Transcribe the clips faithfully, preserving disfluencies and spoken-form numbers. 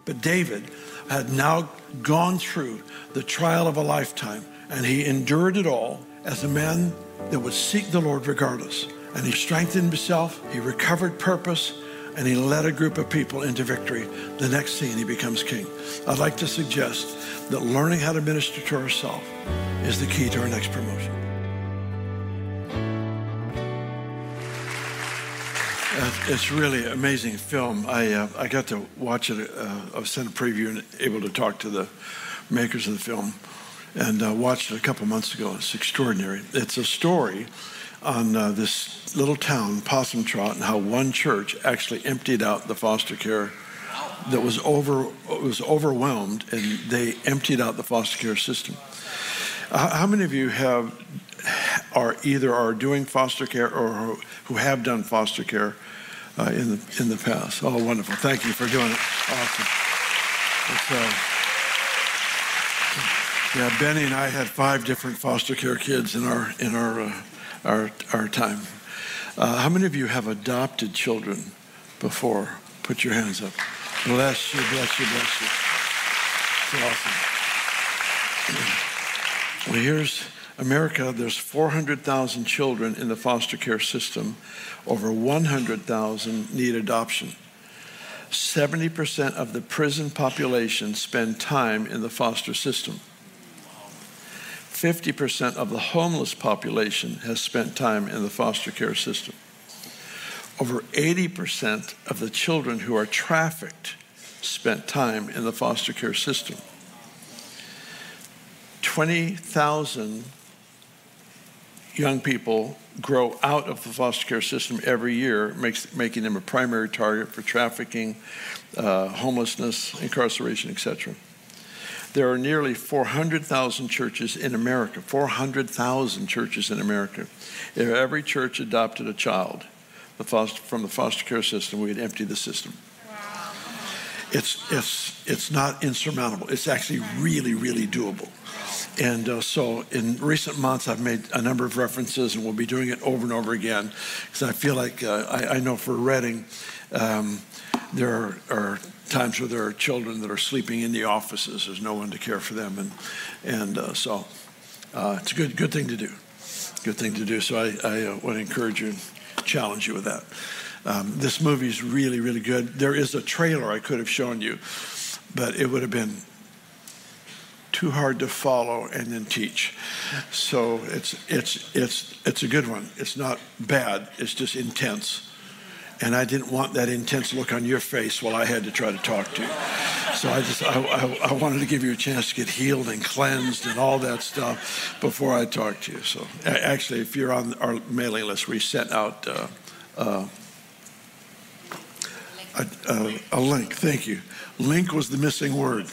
But David had now gone through the trial of a lifetime, and he endured it all as a man that would seek the Lord regardless. And he strengthened himself, he recovered purpose, and he led a group of people into victory. The next scene, he becomes king. I'd like to suggest that learning how to minister to ourselves is the key to our next promotion. It's really an amazing film. I uh, I got to watch it. Uh, I was sent a preview and able to talk to the makers of the film, and uh, watched it a couple months ago. It's extraordinary. It's a story on uh, this little town, Possum Trot, and how one church actually emptied out the foster care that was over was overwhelmed, and they emptied out the foster care system. Uh, how many of you have are either are doing foster care or who have done foster care uh, in the in the past? Oh, wonderful! Thank you for doing it. Awesome. It's, uh, yeah, Benny and I had five different foster care kids in our in our uh, our our time. Uh, how many of you have adopted children before? Put your hands up. Bless you, bless you, bless you. It's awesome. Well, here's America. There's four hundred thousand children in the foster care system. Over one hundred thousand need adoption. seventy percent of the prison population spend time in the foster system. fifty percent of the homeless population has spent time in the foster care system. Over eighty percent of the children who are trafficked spent time in the foster care system. twenty thousand young people grow out of the foster care system every year, makes, making them a primary target for trafficking, uh, homelessness, incarceration, et cetera. There are nearly four hundred thousand churches in America, four hundred thousand churches in America. If every church adopted a child the foster, from the foster care system, we'd empty the system. Wow. It's, it's, it's not insurmountable. It's actually really, really doable. And uh, so in recent months, I've made a number of references, and we'll be doing it over and over again, because I feel like uh, I, I know for Redding, um, there are, are times where there are children that are sleeping in the offices. There's no one to care for them, and and uh, so uh, it's a good good thing to do. Good thing to do. So I, I uh, want to encourage you, challenge you with that. Um, this movie is really, really good. There is a trailer I could have shown you, but it would have been too hard to follow and then teach. So it's it's it's it's a good one. It's not bad. It's just intense. And I didn't want that intense look on your face while I had to try to talk to you. So I just I, I, I wanted to give you a chance to get healed and cleansed and all that stuff before I talk to you. So actually, if you're on our mailing list, we sent out uh, uh, a, a, a link. Thank you. Link was the missing word.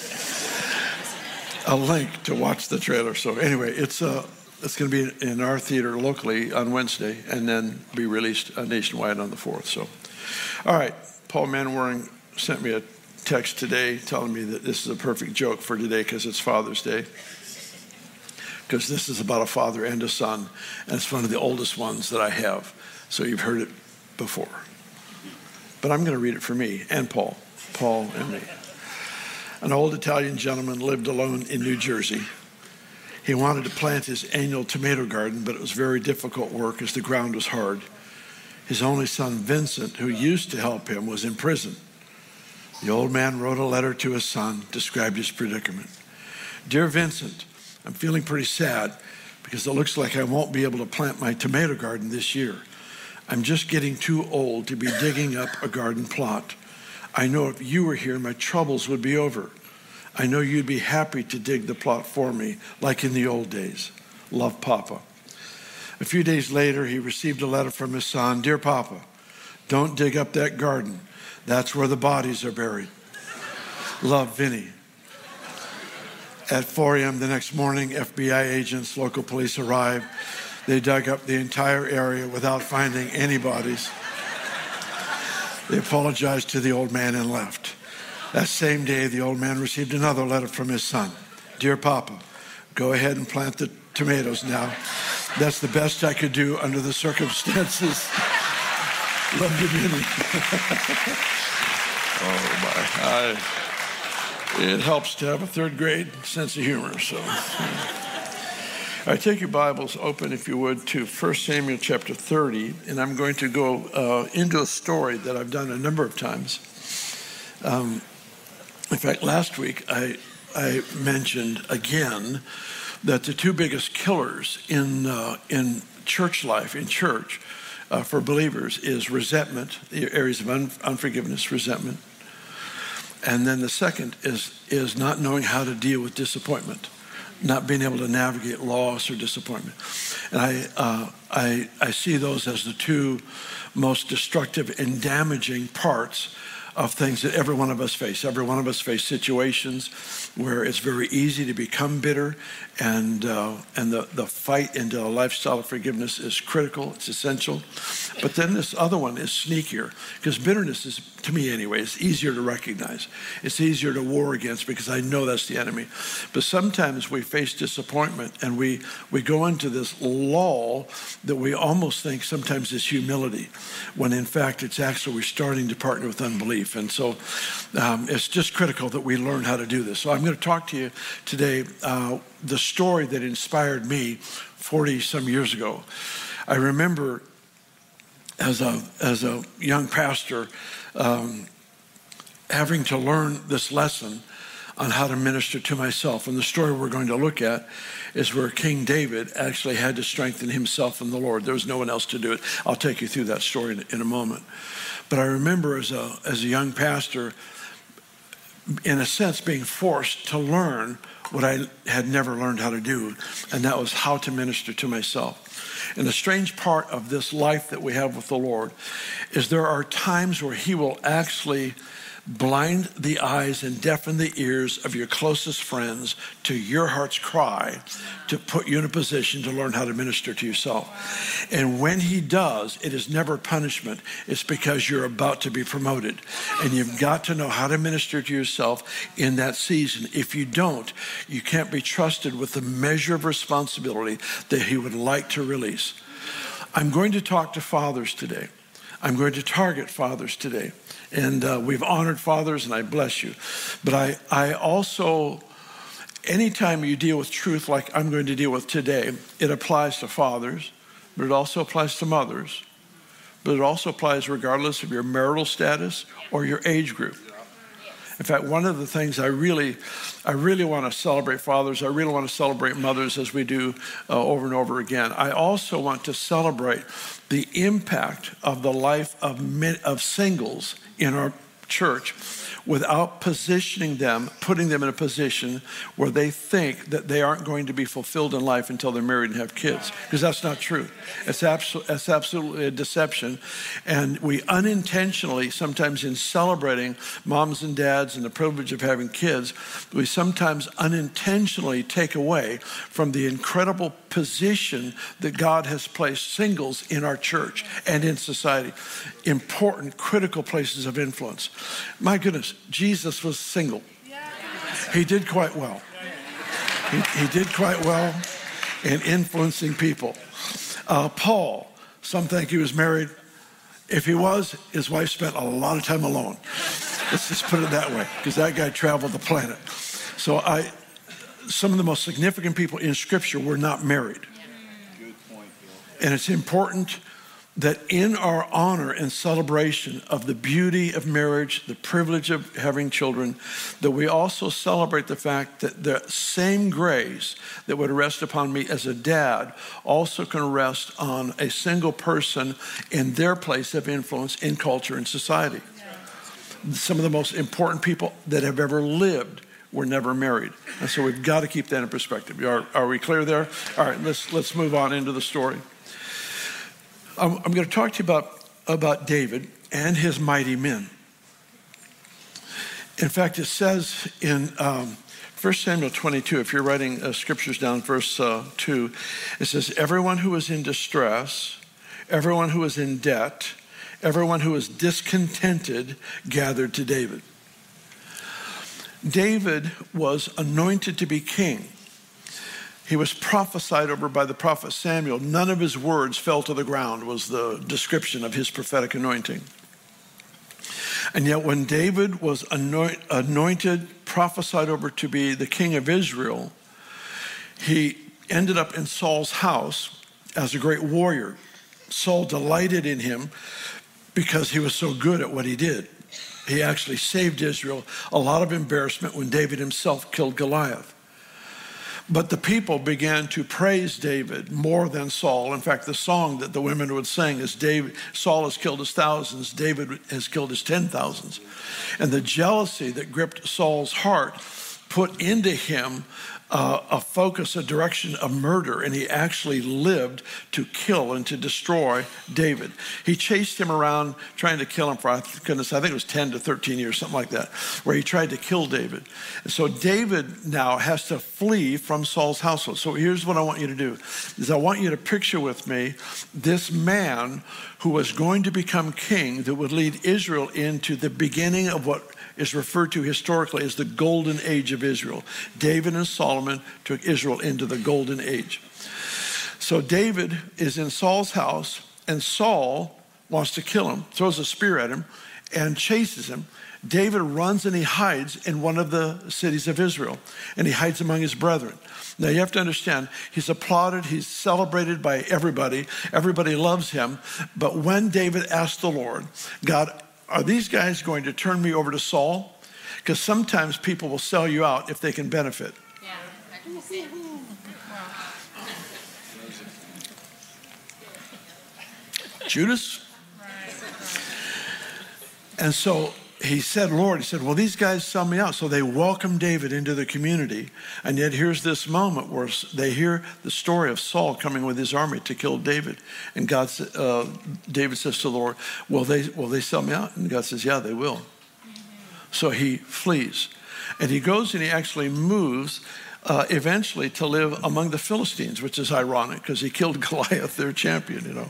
A link to watch the trailer. So anyway, it's uh, it's going to be in our theater locally on Wednesday, and then be released uh, nationwide on the fourth. So, all right, Paul Manwaring sent me a text today telling me that this is a perfect joke for today because it's Father's Day. Because this is about a father and a son, and it's one of the oldest ones that I have. So you've heard it before. But I'm going to read it for me and Paul, Paul and me. An old Italian gentleman lived alone in New Jersey. He wanted to plant his annual tomato garden, but it was very difficult work as the ground was hard. His only son, Vincent, who used to help him, was in prison. The old man wrote a letter to his son, described his predicament. Dear Vincent, I'm feeling pretty sad because it looks like I won't be able to plant my tomato garden this year. I'm just getting too old to be digging up a garden plot. I know if you were here, my troubles would be over. I know you'd be happy to dig the plot for me, like in the old days. Love, Papa. A few days later, he received a letter from his son. Dear Papa, don't dig up that garden. That's where the bodies are buried. Love, Vinny. At four a.m. the next morning, F B I agents, local police arrived. They dug up the entire area without finding any bodies. They apologized to the old man and left. That same day, the old man received another letter from his son. Dear Papa, go ahead and plant the tomatoes now. That's the best I could do under the circumstances. Love you, Vinny. Oh, my. I... It helps to have a third grade sense of humor. So, all right, take your Bibles open, if you would, to First Samuel chapter thirty, and I'm going to go uh, into a story that I've done a number of times. Um, in fact, last week I I mentioned again that the two biggest killers in uh, in church life, in church, uh, for believers is resentment, the areas of un- unforgiveness, resentment. And then the second is is not knowing how to deal with disappointment, not being able to navigate loss or disappointment. And I uh, I I see those as the two most destructive and damaging parts of things that every one of us face. Every one of us face situations where it's very easy to become bitter, and uh, and the, the fight into a lifestyle of forgiveness is critical, it's essential. But then this other one is sneakier, because bitterness is, to me anyway, it's easier to recognize. It's easier to war against because I know that's the enemy. But sometimes we face disappointment and we, we go into this lull that we almost think sometimes is humility, when in fact it's actually we're starting to partner with unbelief. And so um, it's just critical that we learn how to do this. So I'm going to talk to you today uh, the story that inspired me forty some years ago. I remember as a as a young pastor um, having to learn this lesson on how to minister to myself. And the story we're going to look at is where King David actually had to strengthen himself in the Lord. There was no one else to do it. I'll take you through that story in, in a moment. But I remember as a as a young pastor, in a sense, being forced to learn what I had never learned how to do, and that was how to minister to myself. And the strange part of this life that we have with the Lord is there are times where he will actually blind the eyes and deafen the ears of your closest friends to your heart's cry, to put you in a position to learn how to minister to yourself. And when he does, it is never punishment. It's because you're about to be promoted. And you've got to know how to minister to yourself in that season. If you don't, you can't be trusted with the measure of responsibility that he would like to release. I'm going to talk to fathers today. I'm going to target fathers today. And uh, we've honored fathers, and I bless you. But I, I also, anytime you deal with truth like I'm going to deal with today, it applies to fathers, but it also applies to mothers. But it also applies regardless of your marital status or your age group. In fact, one of the things I really, I really want to celebrate fathers, I really want to celebrate mothers as we do uh, over and over again. I also want to celebrate the impact of the life of men, of singles in our church, without positioning them, putting them in a position where they think that they aren't going to be fulfilled in life until they're married and have kids. Because that's not true. It's, abso- it's absolutely a deception. And we unintentionally, sometimes in celebrating moms and dads and the privilege of having kids, we sometimes unintentionally take away from the incredible position that God has placed singles in our church and in society. Important, critical places of influence. My goodness, Jesus was single. He did quite well. He, he did quite well in influencing people. Uh, Paul, some think he was married. If he was, his wife spent a lot of time alone. Let's just put it that way, because that guy traveled the planet. So I, some of the most significant people in Scripture were not married. Good point, Bill. And it's important that in our honor and celebration of the beauty of marriage, the privilege of having children, that we also celebrate the fact that the same grace that would rest upon me as a dad also can rest on a single person in their place of influence in culture and society. Some of the most important people that have ever lived were never married. And so we've got to keep that in perspective. Are, are we clear there? All right, let's let's move on into the story. I'm, I'm going to talk to you about, about David and his mighty men. In fact, it says in um, First Samuel twenty-two, if you're writing uh, scriptures down, verse uh, two, it says, everyone who was in distress, everyone who was in debt, everyone who was discontented gathered to David. David was anointed to be king. He was prophesied over by the prophet Samuel. None of his words fell to the ground, was the description of his prophetic anointing. And yet when David was anoint, anointed, prophesied over to be the king of Israel, he ended up in Saul's house as a great warrior. Saul delighted in him because he was so good at what he did. He actually saved Israel a lot of embarrassment when David himself killed Goliath. But the people began to praise David more than Saul. In fact, the song that the women would sing is, David, Saul has killed his thousands, David has killed his ten thousands. And the jealousy that gripped Saul's heart put into him uh, a focus, a direction of murder, and he actually lived to kill and to destroy David. He chased him around trying to kill him for, goodness, I think it was ten to thirteen years, something like that, where he tried to kill David. And so David now has to flee from Saul's household. So here's what I want you to do, is I want you to picture with me this man who was going to become king that would lead Israel into the beginning of what is referred to historically as the golden age of Israel. David and Solomon took Israel into the golden age. So David is in Saul's house, and Saul wants to kill him, throws a spear at him, and chases him. David runs and he hides in one of the cities of Israel, and he hides among his brethren. Now you have to understand, he's applauded, he's celebrated by everybody. Everybody loves him. But when David asked the Lord, God, are these guys going to turn me over to Saul? Because sometimes people will sell you out if they can benefit. Yeah, I can see it. Judas? And so he said, Lord, he said, well, these guys sell me out. So they welcome David into the community. And yet here's this moment where they hear the story of Saul coming with his army to kill David. And God, uh, David says to the Lord, will they, will they sell me out? And God says, yeah, they will. Mm-hmm. So he flees. And he goes and he actually moves uh, eventually to live among the Philistines, which is ironic because he killed Goliath, their champion, you know.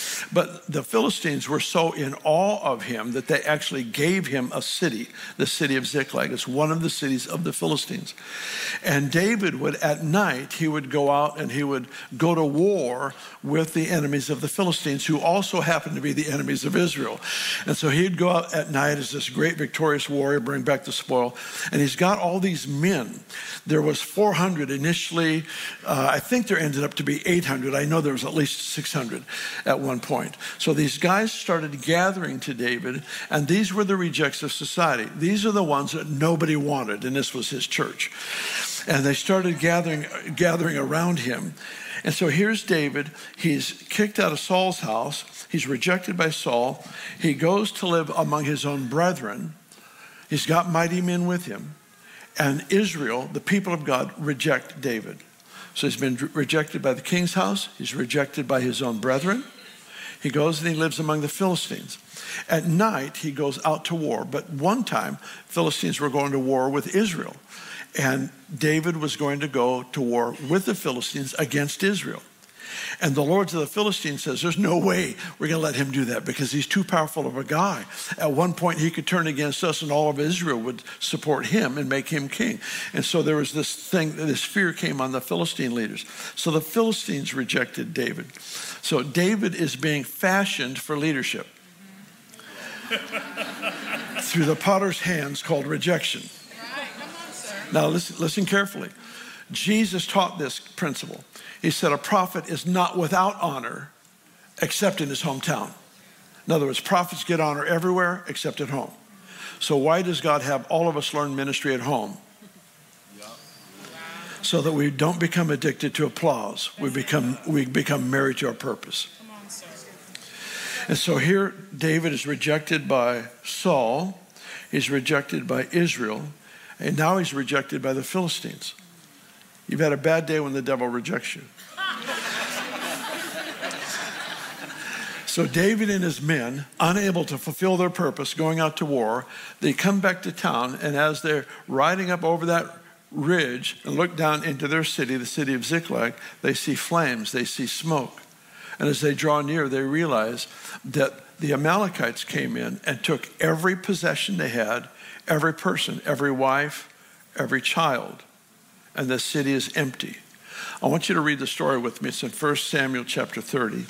But the Philistines were so in awe of him that they actually gave him a city, the city of Ziklag. It's one of the cities of the Philistines. And David would, at night, he would go out and he would go to war with the enemies of the Philistines, who also happened to be the enemies of Israel. And so he'd go out at night as this great victorious warrior, bring back the spoil. And he's got all these men. There was four hundred initially. Uh, I think there ended up to be eight hundred. I know there was at least six hundred at one point. So these guys started gathering to David, and these were the rejects of society. These are the ones that nobody wanted, and this was his church. And they started gathering, gathering around him. And so here's David. He's kicked out of Saul's house. He's rejected by Saul. He goes to live among his own brethren. He's got mighty men with him. And Israel, the people of God, reject David. So he's been rejected by the king's house. He's rejected by his own brethren. He goes and he lives among the Philistines. At night, he goes out to war. But one time, Philistines were going to war with Israel. And David was going to go to war with the Philistines against Israel. And the lords of the Philistines says, there's no way we're going to let him do that because he's too powerful of a guy. At one point, he could turn against us and all of Israel would support him and make him king. And so there was this thing, this fear came on the Philistine leaders. So the Philistines rejected David. So David is being fashioned for leadership through the potter's hands called rejection. Now listen, listen carefully. Jesus taught this principle. He said a prophet is not without honor except in his hometown. In other words, prophets get honor everywhere except at home. So why does God have all of us learn ministry at home? So that we don't become addicted to applause. We become, we become married to our purpose. And so here David is rejected by Saul. He's rejected by Israel. And now he's rejected by the Philistines. You've had a bad day when the devil rejects you. So David and his men, unable to fulfill their purpose, going out to war, they come back to town, and as they're riding up over that ridge and look down into their city, the city of Ziklag, they see flames, they see smoke. And as they draw near, they realize that the Amalekites came in and took every possession they had, every person, every wife, every child. And the city is empty. I want you to read the story with me. It's in First Samuel chapter thirty.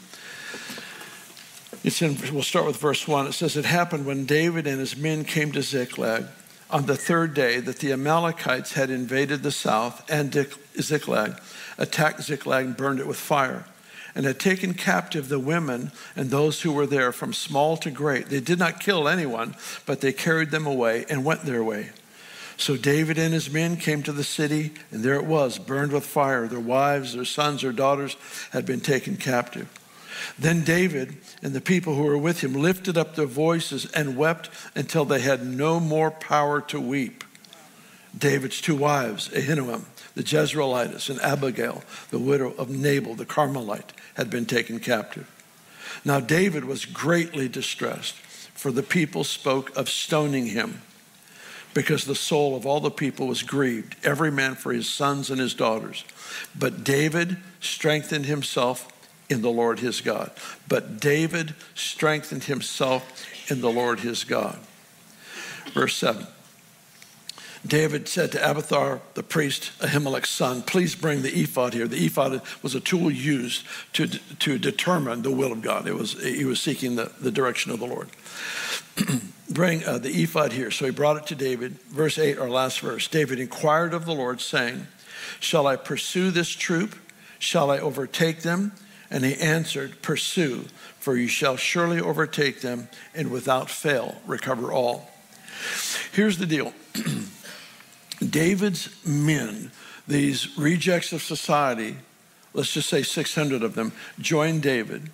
It's in, we'll start with verse one. It says, it happened when David and his men came to Ziklag, on the third day that the Amalekites had invaded the south, and Ziklag, attacked Ziklag and burned it with fire, and had taken captive the women and those who were there from small to great. They did not kill anyone, but they carried them away and went their way. So David and his men came to the city, and there it was, burned with fire. Their wives, their sons, their daughters had been taken captive. Then David and the people who were with him lifted up their voices and wept until they had no more power to weep. David's two wives, Ahinoam, the Jezreelitess, and Abigail, the widow of Nabal, the Carmelite, had been taken captive. Now David was greatly distressed, for the people spoke of stoning him, because the soul of all the people was grieved, every man for his sons and his daughters. But David strengthened himself in the Lord his God. But David strengthened himself in the Lord his God. Verse seven. David said to Abiathar, the priest, Ahimelech's son, please bring the ephod here. The ephod was a tool used to, to determine the will of God. It was, he was seeking the, the direction of the Lord. Bring uh, the ephod here. So he brought it to David. Verse eight, our last verse. David inquired of the Lord, saying, shall I pursue this troop? Shall I overtake them? And he answered, pursue, for you shall surely overtake them, and without fail recover all. Here's the deal. David's men, these rejects of society, let's just say six hundred of them, joined David.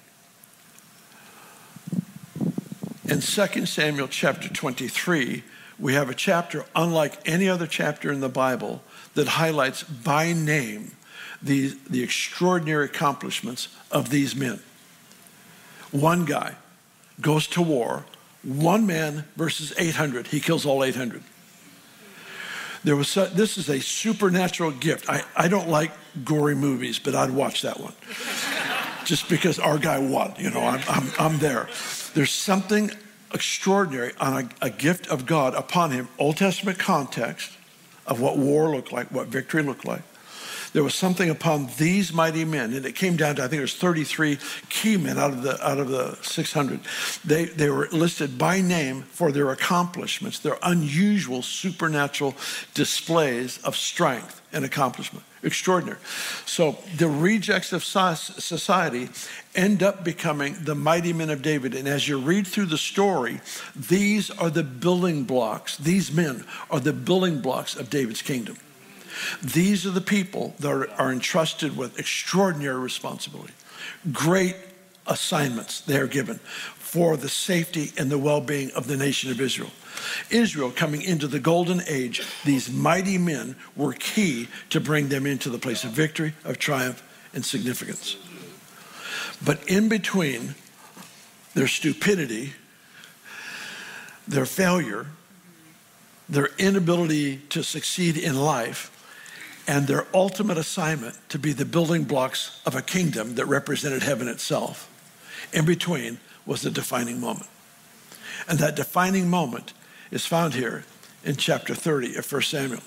In Second Samuel chapter twenty-three, we have a chapter unlike any other chapter in the Bible that highlights by name the, the extraordinary accomplishments of these men. One guy goes to war, one man versus eight hundred. He kills all eight hundred. There was so, this is a supernatural gift. I, I don't like gory movies, but I'd watch that one. Just because our guy won, you know, I'm, I'm, I'm there. There's something extraordinary on a, a gift of God upon him. Old Testament context of what war looked like, what victory looked like. There was something upon these mighty men, and it came down to, I think it was thirty-three key men out of the out of the six hundred. They, they were listed by name for their accomplishments, their unusual supernatural displays of strength and accomplishment. Extraordinary. So the rejects of society end up becoming the mighty men of David. And as you read through the story, these are the building blocks. These men are the building blocks of David's kingdom. These are the people that are, are entrusted with extraordinary responsibility, great assignments they are given for the safety and the well-being of the nation of Israel. Israel coming into the golden age, these mighty men were key to bring them into the place of victory, of triumph, and significance. But in between their stupidity, their failure, their inability to succeed in life, and their ultimate assignment to be the building blocks of a kingdom that represented heaven itself, in between was the defining moment. And that defining moment is found here in chapter thirty of First Samuel.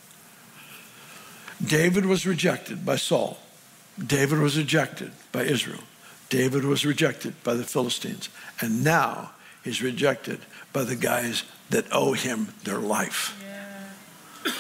David was rejected by Saul. David was rejected by Israel. David was rejected by the Philistines. And now he's rejected by the guys that owe him their life. Yeah.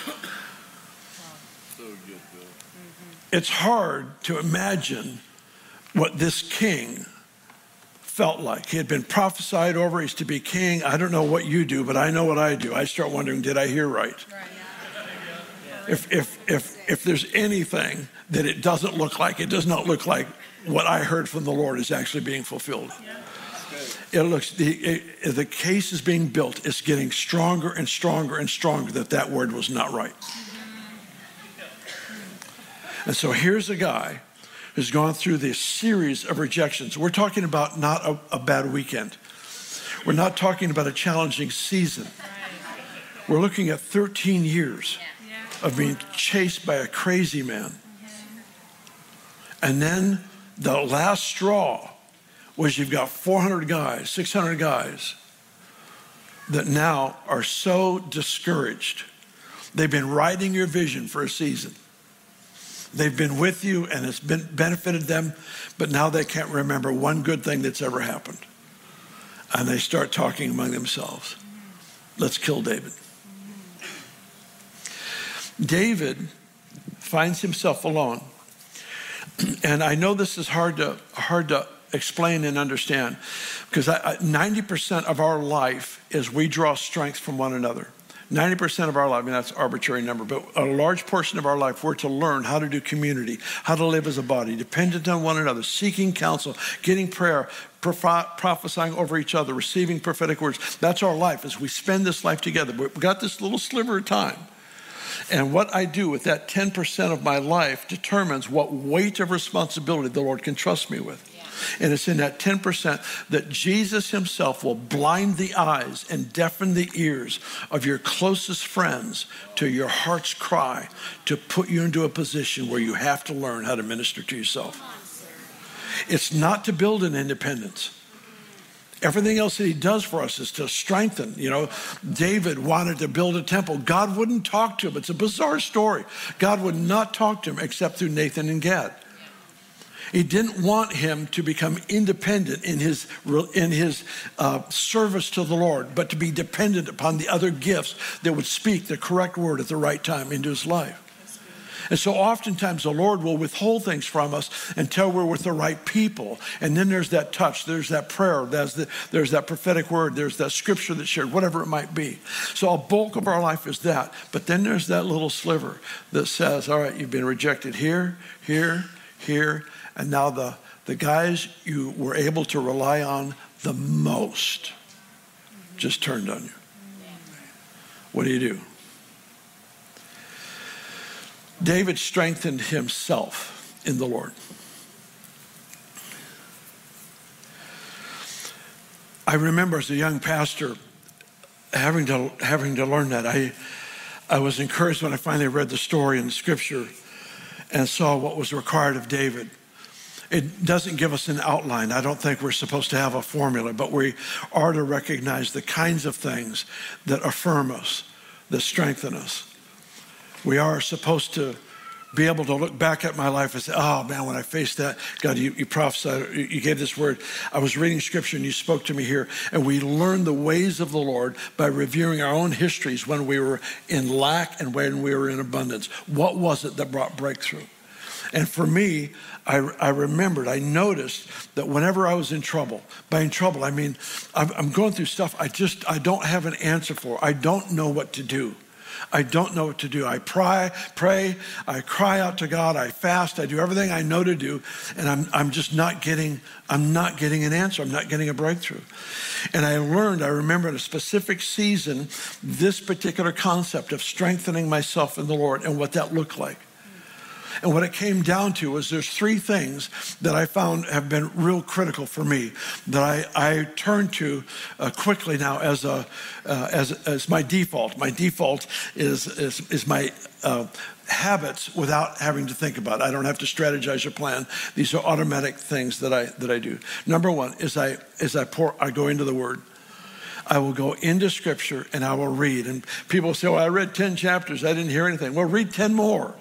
It's hard to imagine what this king felt like. He had been prophesied over. He's to be king. I don't know what you do, but I know what I do. I start wondering, did I hear right? Right. If, if, if, if there's anything that it doesn't look like, it does not look like what I heard from the Lord is actually being fulfilled. It looks, the, it, the case is being built. It's getting stronger and stronger and stronger that that word was not right. And so here's a guy who's gone through this series of rejections. We're talking about not a, a bad weekend. We're not talking about a challenging season. We're looking at thirteen years of being chased by a crazy man. And then the last straw was you've got four hundred guys, six hundred guys that now are so discouraged. They've been riding your vision for a season. They've been with you and it's been benefited them, but now they can't remember one good thing that's ever happened. And they start talking among themselves. Let's kill David. David finds himself alone. And I know this is hard to hard to explain and understand, because I, I, ninety percent of our life is we draw strength from one another. ninety percent of our life, I mean, that's an arbitrary number, but a large portion of our life, we're to learn how to do community, how to live as a body, dependent on one another, seeking counsel, getting prayer, prophesying over each other, receiving prophetic words. That's our life as we spend this life together. We've got this little sliver of time. And what I do with that ten percent of my life determines what weight of responsibility the Lord can trust me with. Yeah. And it's in that ten percent that Jesus himself will blind the eyes and deafen the ears of your closest friends to your heart's cry, to put you into a position where you have to learn how to minister to yourself. It's not to build an independence. Everything else that he does for us is to strengthen. You know, David wanted to build a temple. God wouldn't talk to him. It's a bizarre story. God would not talk to him except through Nathan and Gad. He didn't want him to become independent in his, in his uh, service to the Lord, but to be dependent upon the other gifts that would speak the correct word at the right time into his life. And so oftentimes the Lord will withhold things from us until we're with the right people. And then there's that touch, there's that prayer, there's, the, there's that prophetic word, there's that scripture that's shared, whatever it might be. So a bulk of our life is that. But then there's that little sliver that says, all right, you've been rejected here, here, here, and now the, the guys you were able to rely on the most just turned on you. What do you do? David strengthened himself in the Lord. I remember as a young pastor having to having to learn that. I I was encouraged when I finally read the story in the scripture and saw what was required of David. It doesn't give us an outline. I don't think we're supposed to have a formula, but we are to recognize the kinds of things that affirm us, that strengthen us. We are supposed to be able to look back at my life and say, oh man, when I faced that, God, you, you prophesied, you gave this word. I was reading scripture and you spoke to me here. And we learn the ways of the Lord by reviewing our own histories when we were in lack and when we were in abundance. What was it that brought breakthrough? And for me, I, I remembered, I noticed that whenever I was in trouble, by in trouble, I mean, I'm, I'm going through stuff I just, I don't have an answer for. I don't know what to do. I don't know what to do. I pray, pray, I cry out to God, I fast, I do everything I know to do, and I'm I'm just not getting, I'm not getting an answer. I'm not getting a breakthrough. And I learned, I remember in a specific season, this particular concept of strengthening myself in the Lord and what that looked like. And what it came down to was there's three things that I found have been real critical for me that I, I turn to uh, quickly now as a uh, as as my default. My default is is, is my uh, habits without having to think about it. I don't have to strategize or plan. These are automatic things that I that I do. Number one is I is I pour I go into the Word. I will go into Scripture and I will read. And people say, well, I read ten chapters. I didn't hear anything. Well, read ten more.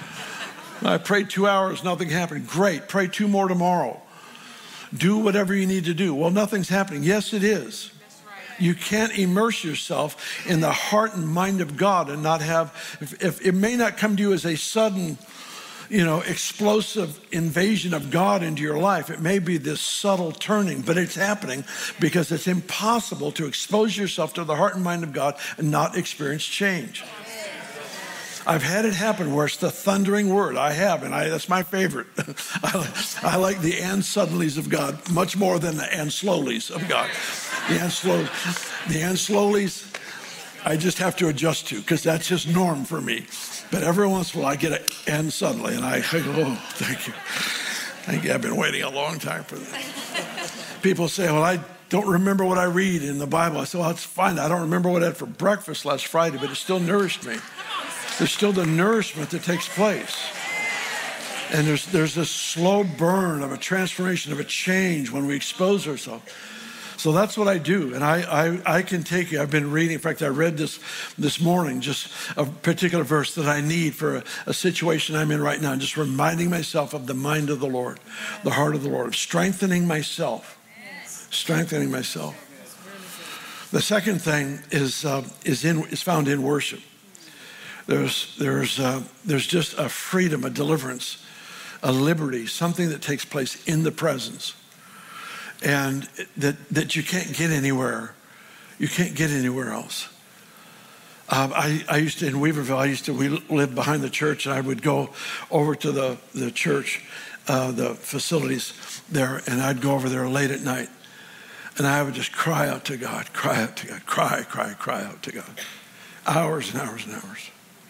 I prayed two hours, nothing happened. Great, pray two more tomorrow. Do whatever you need to do. Well, nothing's happening. Yes, it is. You can't immerse yourself in the heart and mind of God and not have, if, if it may not come to you as a sudden, you know, explosive invasion of God into your life. It may be this subtle turning, but it's happening because it's impossible to expose yourself to the heart and mind of God and not experience change. I've had it happen where it's the thundering word. I have, and I, that's my favorite. I, I like the and suddenlies of God much more than the and slowlies of God. The and slow, the and slowlies, I just have to adjust to because that's just norm for me. But every once in a while I get an and suddenly, and I go, oh, thank you. Thank you. I've been waiting a long time for that. People say, well, I don't remember what I read in the Bible. I say, well, it's fine. I don't remember what I had for breakfast last Friday, but it still nourished me. There's still the nourishment that takes place. And there's there's this slow burn of a transformation, of a change when we expose ourselves. So that's what I do. And I, I, I can take you. I've been reading. In fact, I read this this morning, just a particular verse that I need for a, a situation I'm in right now. Just reminding myself of the mind of the Lord, the heart of the Lord, strengthening myself, strengthening myself. The second thing is uh, is in is found in worship. There's, there's, uh, there's just a freedom, a deliverance, a liberty, something that takes place in the presence, and that, that you can't get anywhere. You can't get anywhere else. Um, I, I used to, in Weaverville, I used to, we lived behind the church, and I would go over to the, the church, uh, the facilities there, and I'd go over there late at night, and I would just cry out to God, cry out to God, cry, cry, cry out to God. Hours and hours and hours.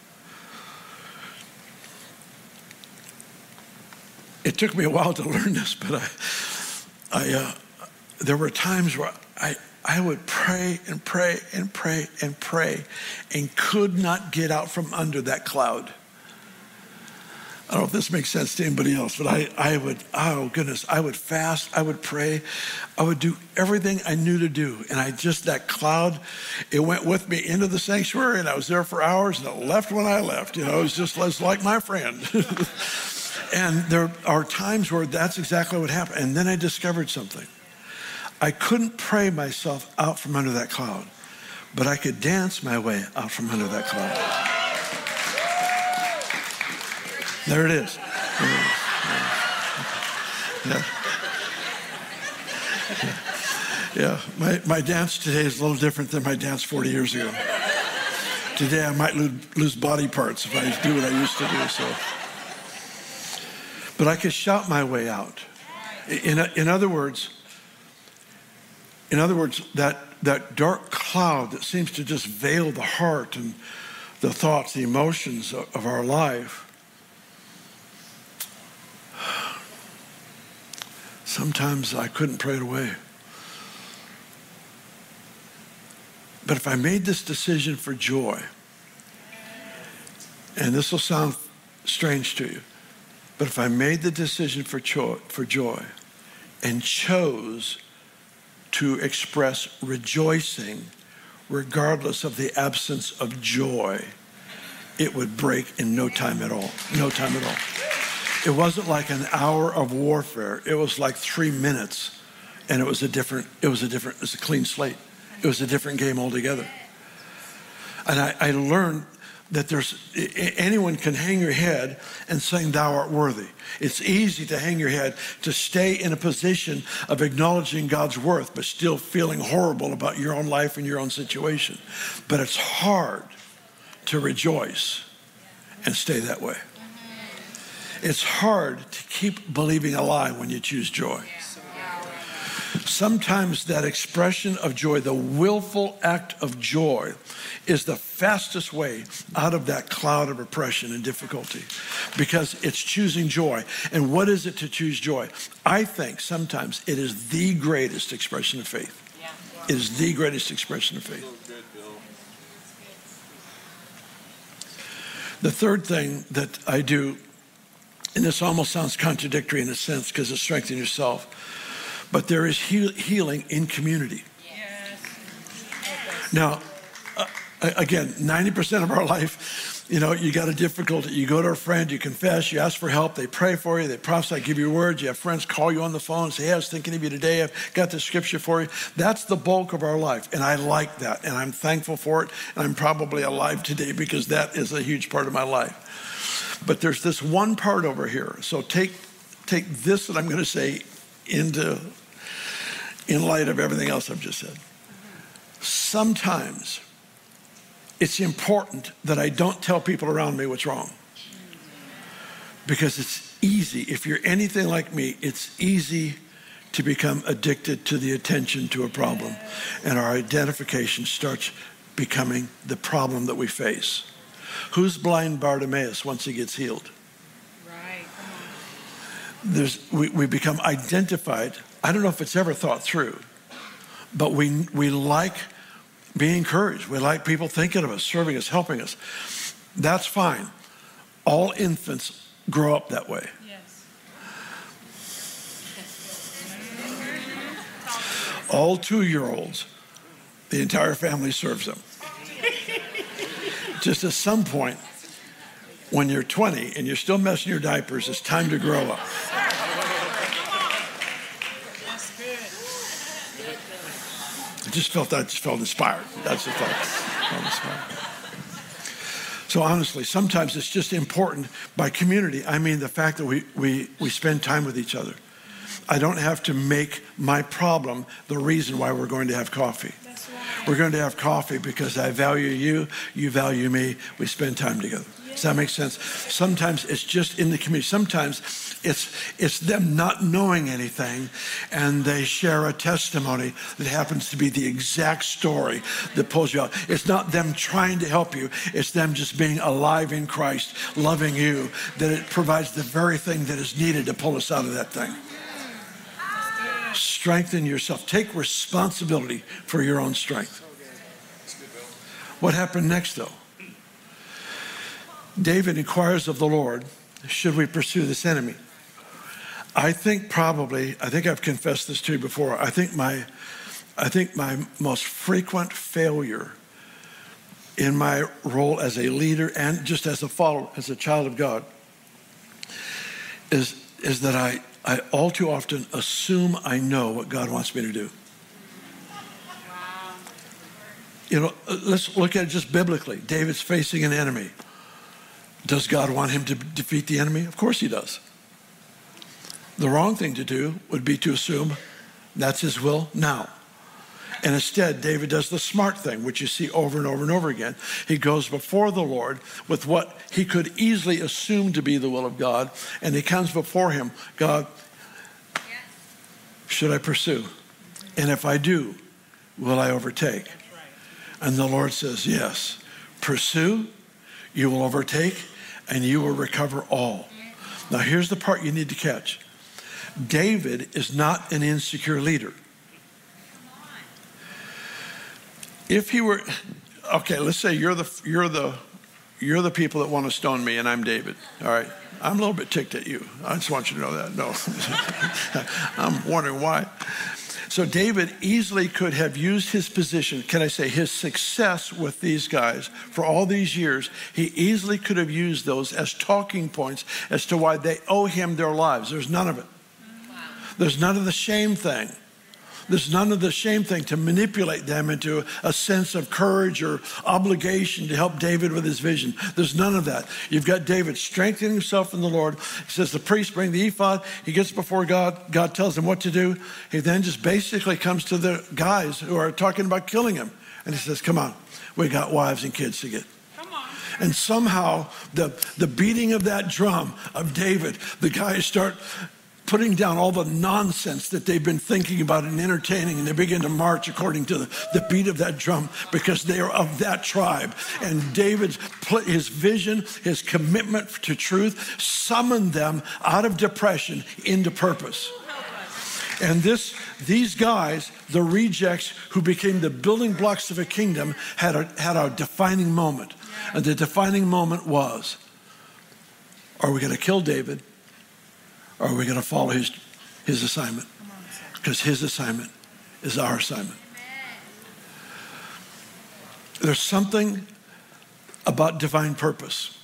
It took me a while to learn this, but I, I, uh, there were times where I, I would pray and pray and pray and pray and could not get out from under that cloud. I don't know if this makes sense to anybody else, but I, I would, oh goodness, I would fast, I would pray, I would do everything I knew to do. And I just, that cloud, it went with me into the sanctuary, and I was there for hours, and it left when I left. You know, it was just it was like my friend. And there are times where that's exactly what happened. And then I discovered something. I couldn't pray myself out from under that cloud, but I could dance my way out from under that cloud. There it is. There it is. Yeah. Yeah. My, my dance today is a little different than my dance forty years ago. Today I might lose, lose body parts if I do what I used to do. So, but I could shout my way out. In, in other words, in other words, that, that dark cloud that seems to just veil the heart and the thoughts, the emotions of, of our life, sometimes I couldn't pray it away. But if I made this decision for joy, and this will sound strange to you, but if I made the decision for joy, for joy and chose to express rejoicing regardless of the absence of joy, it would break in no time at all. No time at all. It wasn't like an hour of warfare. It was like three minutes, and it was a different, it was a different, it was a clean slate. It was a different game altogether. And I, I learned that there's, anyone can hang your head and sing "Thou art worthy." It's easy to hang your head, to stay in a position of acknowledging God's worth, but still feeling horrible about your own life and your own situation. But it's hard to rejoice and stay that way. It's hard to keep believing a lie when you choose joy. Sometimes that expression of joy, the willful act of joy, is the fastest way out of that cloud of oppression and difficulty, because it's choosing joy. And what is it to choose joy? I think sometimes it is the greatest expression of faith. It is the greatest expression of faith. The third thing that I do, and this almost sounds contradictory in a sense because it's strengthening yourself, but there is heal- healing in community. Yes. Now, uh, again, ninety percent of our life, you know, you got a difficulty. You go to a friend, you confess, you ask for help, they pray for you, they prophesy, give you words. You have friends call you on the phone and say, "Hey, I was thinking of you today. I've got this scripture for you." That's the bulk of our life, and I like that, and I'm thankful for it, and I'm probably alive today because that is a huge part of my life. But there's this one part over here. So take, take this that I'm going to say into in light of everything else I've just said. Sometimes it's important that I don't tell people around me what's wrong, because it's easy. If you're anything like me, it's easy to become addicted to the attention to a problem, and our identification starts becoming the problem that we face. Who's blind Bartimaeus once he gets healed? Right. There's, we, we become identified. I don't know if it's ever thought through, but we we like being encouraged. We like people thinking of us, serving us, helping us. That's fine. All infants grow up that way. Yes. All two-year-olds, the entire family serves them. Just at some point, when you're twenty and you're still messing your diapers, it's time to grow up. I just felt I just felt inspired. That's the thought. Felt inspired. So honestly, sometimes it's just important by community. I mean the fact that we, we, we spend time with each other. I don't have to make my problem the reason why we're going to have coffee. That's right. We're going to have coffee because I value you, you value me, we spend time together. Does that make sense? Sometimes it's just in the community. Sometimes it's it's them not knowing anything, and they share a testimony that happens to be the exact story that pulls you out. It's not them trying to help you. It's them just being alive in Christ, loving you, that it provides the very thing that is needed to pull us out of that thing. Strengthen yourself. Take responsibility for your own strength. What happened next, though? David inquires of the Lord, should we pursue this enemy? I think probably, I think I've confessed this to you before, I think my, I think my most frequent failure in my role as a leader and just as a follower, as a child of God, is, is that I, I all too often assume I know what God wants me to do. You know, let's look at it just biblically. David's facing an enemy. Does God want him to defeat the enemy? Of course he does. The wrong thing to do would be to assume that's his will now. And instead, David does the smart thing, which you see over and over and over again. He goes before the Lord with what he could easily assume to be the will of God, and he comes before him, God, should I pursue? And if I do, will I overtake? And the Lord says, yes, pursue, you will overtake, and you will recover all. Now, here's the part you need to catch. David is not an insecure leader. If he were, okay, let's say you're the you're the you're the people that want to stone me, and I'm David. All right, I'm a little bit ticked at you. I just want you to know that. No, I'm wondering why. So David easily could have used his position, can I say his success with these guys for all these years, he easily could have used those as talking points as to why they owe him their lives. There's none of it. Wow. There's none of the shame thing. There's none of the shame thing to manipulate them into a sense of courage or obligation to help David with his vision. There's none of that. You've got David strengthening himself in the Lord. He says the priest bring the ephod. He gets before God. God tells him what to do. He then just basically comes to the guys who are talking about killing him. And he says, come on, we got wives and kids to get. Come on. And somehow the, the beating of that drum of David, the guys start putting down all the nonsense that they've been thinking about and entertaining, and they begin to march according to the, the beat of that drum because they are of that tribe. And David's his vision, his commitment to truth summoned them out of depression into purpose. And this, these guys, the rejects who became the building blocks of a kingdom, had a, had a defining moment. And the defining moment was, are we going to kill David? Or are we going to follow his, his assignment? Because his assignment is our assignment. There's something about divine purpose.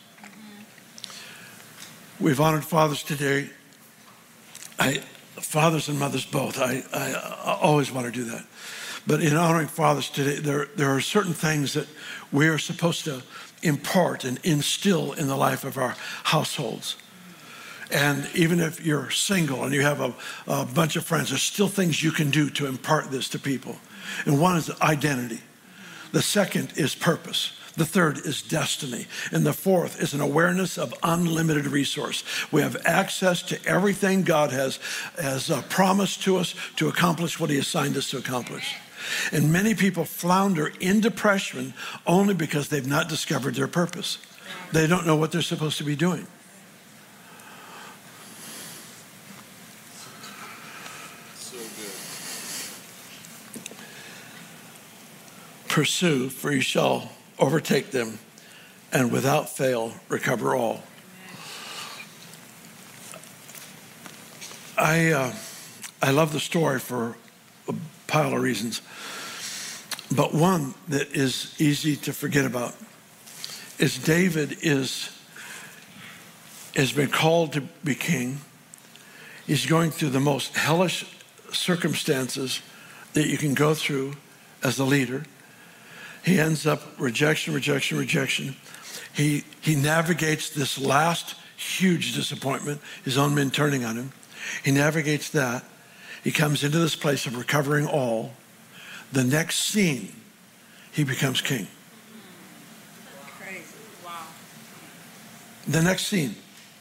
We've honored fathers today. I, fathers and mothers both. I, I, I always want to do that. But in honoring fathers today, there, there are certain things that we are supposed to impart and instill in the life of our households. And even if you're single and you have a, a bunch of friends, there's still things you can do to impart this to people. And one is identity. The second is purpose. The third is destiny. And the fourth is an awareness of unlimited resource. We have access to everything God has, has uh, promised to us to accomplish what he assigned us to accomplish. And many people flounder in depression only because they've not discovered their purpose. They don't know what they're supposed to be doing. Pursue, for you shall overtake them, and without fail recover all. I uh, I love the story for a pile of reasons, but one that is easy to forget about is David is has been called to be king. He's going through the most hellish circumstances that you can go through as a leader. He ends up rejection, rejection, rejection. He, he navigates this last huge disappointment, his own men turning on him. He navigates that. He comes into this place of recovering all. The next scene, he becomes king. Crazy. Wow. The next scene.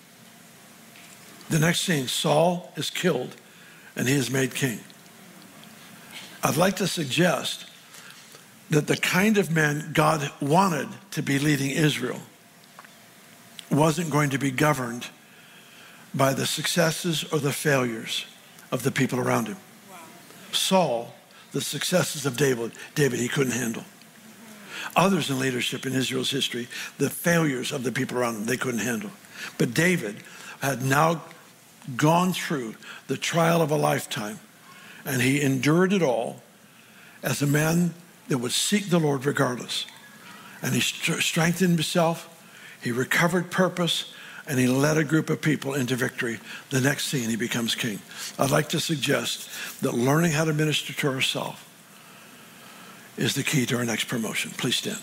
The next scene, Saul is killed and he is made king. I'd like to suggest that the kind of man God wanted to be leading Israel wasn't going to be governed by the successes or the failures of the people around him. Wow. Saul, the successes of David, David he couldn't handle. Others in leadership in Israel's history, the failures of the people around him, they couldn't handle. But David had now gone through the trial of a lifetime, and he endured it all as a man that would seek the Lord regardless. And he st- strengthened himself, he recovered purpose, and he led a group of people into victory. The next scene, he becomes king. I'd like to suggest that learning how to minister to ourselves is the key to our next promotion. Please stand.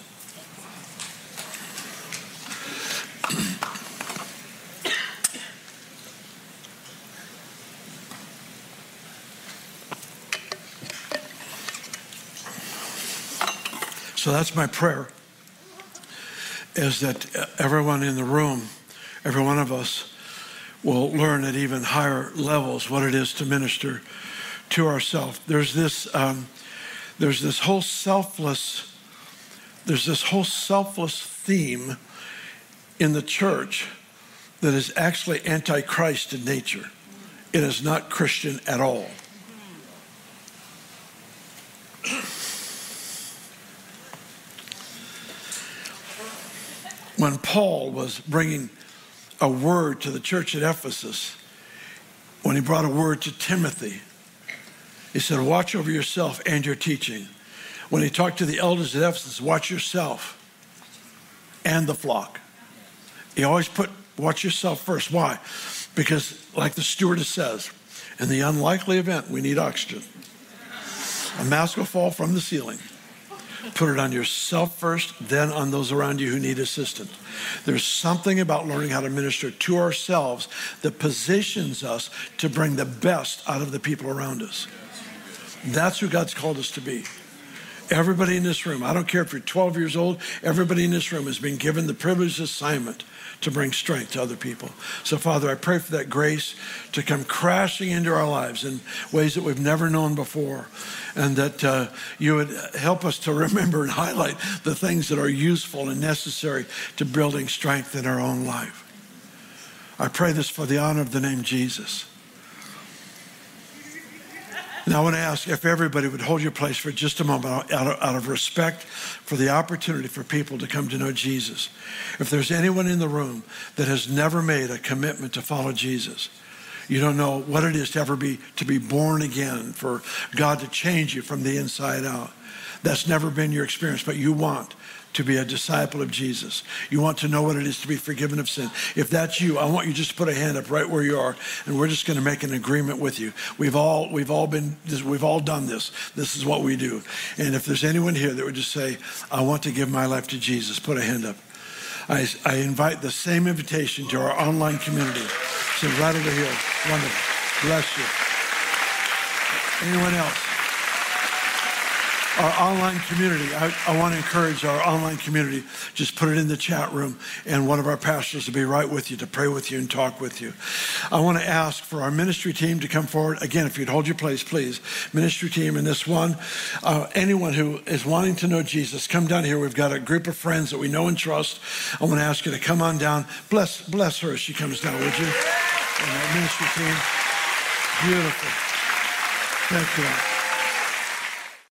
So that's my prayer, is that everyone in the room, every one of us, will learn at even higher levels what it is to minister to ourselves. There's this, um, there's this whole selfless, there's this whole selfless theme in the church that is actually anti-Christ in nature. It is not Christian at all. When Paul was bringing a word to the church at Ephesus, when he brought a word to Timothy, he said, watch over yourself and your teaching. When he talked to the elders at Ephesus, watch yourself and the flock. He always put, watch yourself first. Why? Because like the stewardess says, in the unlikely event, we need oxygen. A mask will fall from the ceiling. Put it on yourself first, then on those around you who need assistance. There's something about learning how to minister to ourselves that positions us to bring the best out of the people around us. That's who God's called us to be. Everybody in this room, I don't care if you're twelve years old, everybody in this room has been given the privileged assignment to bring strength to other people. So, Father, I pray for that grace to come crashing into our lives in ways that we've never known before, and that uh, you would help us to remember and highlight the things that are useful and necessary to building strength in our own life. I pray this for the honor of the name Jesus. Now, I want to ask if everybody would hold your place for just a moment out of, out of respect for the opportunity for people to come to know Jesus. If there's anyone in the room that has never made a commitment to follow Jesus, you don't know what it is to ever be, to be born again, for God to change you from the inside out. That's never been your experience, but you want to be a disciple of Jesus. You want to know what it is to be forgiven of sin. If that's you, I want you just to put a hand up right where you are, and we're just going to make an agreement with you. We've all we've all been we've all done this. This is what we do. And if there's anyone here that would just say, I want to give my life to Jesus, put a hand up. I, I invite the same invitation to our online community. So right over here. Wonderful. Bless you. Anyone else? Our online community, I, I want to encourage our online community, just put it in the chat room, and one of our pastors will be right with you to pray with you and talk with you. I want to ask for our ministry team to come forward. Again, if you'd hold your place, please. Ministry team in this one. Uh, anyone who is wanting to know Jesus, come down here. We've got a group of friends that we know and trust. I want to ask you to come on down. Bless, bless her as she comes down, would you? And our ministry team. Beautiful. Thank you.